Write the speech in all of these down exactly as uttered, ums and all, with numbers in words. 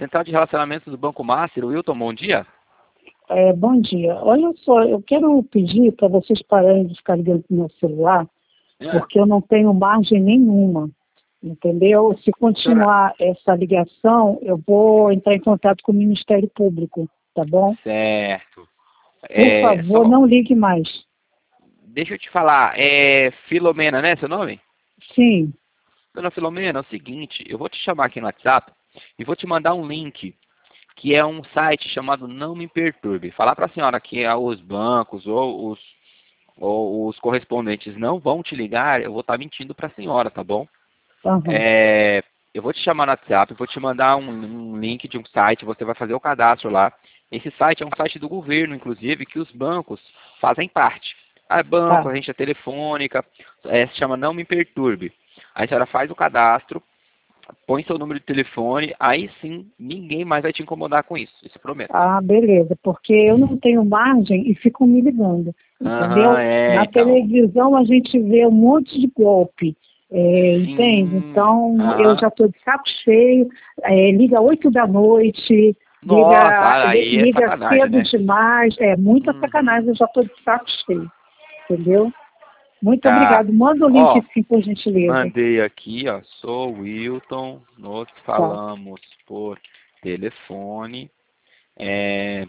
Central de Relacionamento do Banco Master, Wilton, bom dia. É, bom dia. Olha só, eu quero pedir para vocês pararem de ficar ligando para o meu celular, É. porque eu não tenho margem nenhuma, entendeu? Se continuar essa ligação, eu vou entrar em contato com o Ministério Público, tá bom? Certo. Por É, favor, só- não ligue mais. Deixa eu te falar, é Filomena, né, seu nome? Sim, Dona Filomena, é o seguinte, eu vou te chamar aqui no WhatsApp e vou te mandar um link, que é um site chamado Não Me Perturbe. Falar para a senhora que ah, os bancos ou os, ou os correspondentes não vão te ligar, eu vou estar mentindo para a senhora, tá bom? aham, É, eu vou te chamar no WhatsApp, vou te mandar um, um link de um site, você vai fazer o cadastro lá. Esse site é um site do governo, inclusive, que os bancos fazem parte. Ah, banco, tá. agência telefônica, é, se chama Não Me Perturbe. Aí a senhora faz o cadastro, põe seu número de telefone, aí sim, ninguém mais vai te incomodar com isso, isso eu prometo. Ah, beleza, porque eu não tenho margem e ficam me ligando, Aham, entendeu? é, Na então. televisão a gente vê um monte de golpe, é, entende? Sim, Então eu aham. já estou de saco cheio, é, liga oito da noite, Nossa, liga, ah, li- aí é liga sacanagem, cedo né? demais, é muita Uhum. sacanagem, eu já estou de saco cheio, entendeu? Muito Tá. obrigado, manda o link Ó, sim, por gentileza. mandei aqui, ó. Sou o Wilton. Nós Tá, falamos por telefone. É,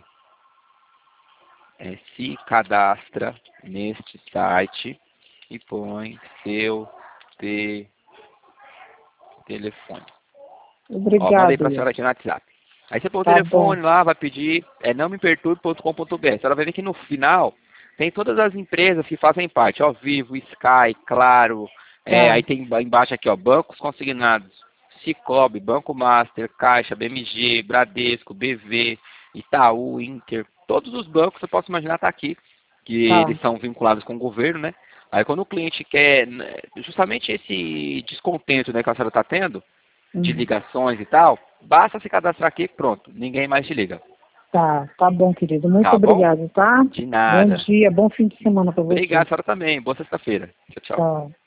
é, se cadastra neste site e põe seu te- telefone. Ó, mandei obrigado, pra senhora aqui no WhatsApp. Aí você põe o tá bom, telefone lá, vai pedir, é não me perturbe ponto com ponto br. A senhora vai ver que no final tem todas as empresas que fazem parte, ó, Vivo, Sky, Claro, é, tá, aí tem embaixo aqui, ó, bancos consignados, Sicoob, Banco Master, Caixa, B M G, Bradesco, B V, Itaú, Inter, todos os bancos você pode imaginar tá aqui, que tá, eles são vinculados com o governo, né? Aí quando o cliente quer, né, justamente esse descontento, né, que a senhora está tendo, de uhum. ligações e tal, basta se cadastrar aqui, pronto, ninguém mais te liga. Tá, tá bom, querido. Muito Tá bom? obrigado, tá? De Bom nada. dia, bom fim de semana para você. Obrigado, senhora também. Boa sexta-feira. Tchau, tchau. Tchau.